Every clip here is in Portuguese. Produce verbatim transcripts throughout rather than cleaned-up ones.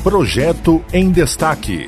Projeto em Destaque.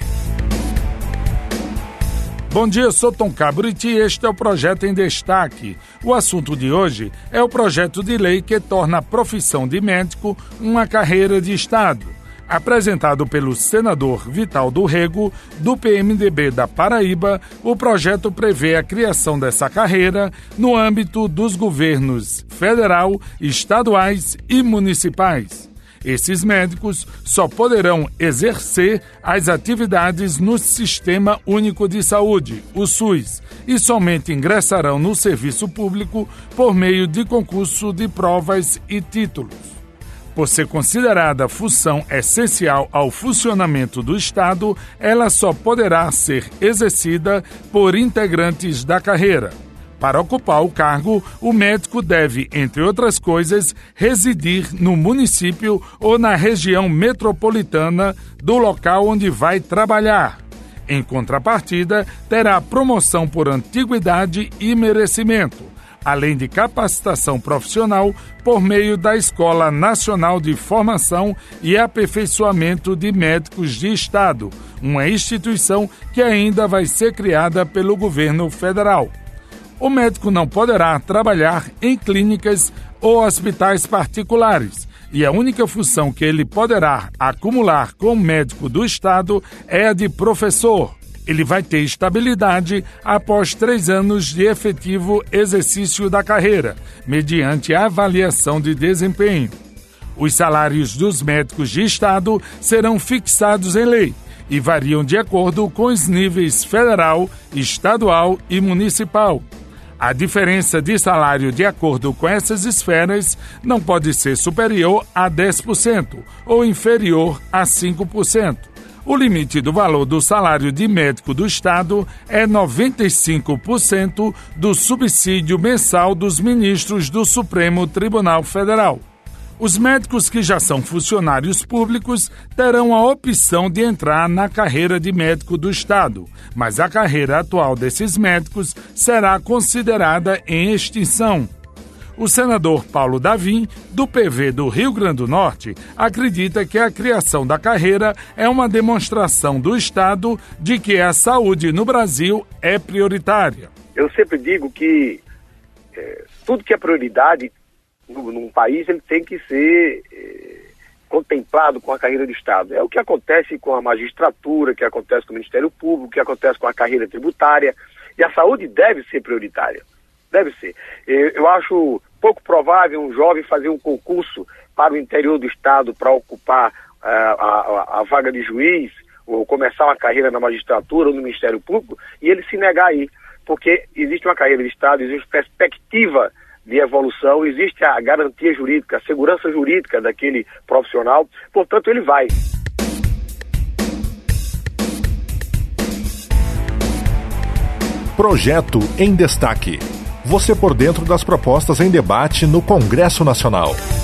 Bom dia, eu sou Tom Cabriti e este é o Projeto em Destaque. O assunto de hoje é o projeto de lei que torna a profissão de médico uma carreira de Estado. Apresentado pelo senador Vital do Rego, do P M D B da Paraíba, o projeto prevê a criação dessa carreira no âmbito dos governos federal, estaduais e municipais. Esses médicos só poderão exercer as atividades no Sistema Único de Saúde, o SUS, e somente ingressarão no serviço público por meio de concurso de provas e títulos. Por ser considerada função essencial ao funcionamento do Estado, ela só poderá ser exercida por integrantes da carreira. Para ocupar o cargo, o médico deve, entre outras coisas, residir no município ou na região metropolitana do local onde vai trabalhar. Em contrapartida, terá promoção por antiguidade e merecimento, além de capacitação profissional por meio da Escola Nacional de Formação e Aperfeiçoamento de Médicos de Estado, uma instituição que ainda vai ser criada pelo governo federal. O médico não poderá trabalhar em clínicas ou hospitais particulares e a única função que ele poderá acumular como médico do Estado é a de professor. Ele vai ter estabilidade após três anos de efetivo exercício da carreira, mediante a avaliação de desempenho. Os salários dos médicos de Estado serão fixados em lei e variam de acordo com os níveis federal, estadual e municipal. A diferença de salário de acordo com essas esferas não pode ser superior a dez por cento ou inferior a cinco por cento. O limite do valor do salário de médico do Estado é noventa e cinco por cento do subsídio mensal dos ministros do Supremo Tribunal Federal. Os médicos que já são funcionários públicos terão a opção de entrar na carreira de médico do Estado, mas a carreira atual desses médicos será considerada em extinção. O senador Paulo Davim, do P V do Rio Grande do Norte, acredita que a criação da carreira é uma demonstração do Estado de que a saúde no Brasil é prioritária. Eu sempre digo que é, tudo que é prioridade num país, ele tem que ser eh, contemplado com a carreira de Estado. É o que acontece com a magistratura, o que acontece com o Ministério Público, o que acontece com a carreira tributária, e a saúde deve ser prioritária. Deve ser. Eu, eu acho pouco provável um jovem fazer um concurso para o interior do Estado para ocupar uh, a, a, a vaga de juiz, ou começar uma carreira na magistratura ou no Ministério Público, e ele se negar aí, porque existe uma carreira de Estado, existe perspectiva de evolução, existe a garantia jurídica, a segurança jurídica daquele profissional, portanto ele vai. Projeto em Destaque. Você por dentro das propostas em debate no Congresso Nacional.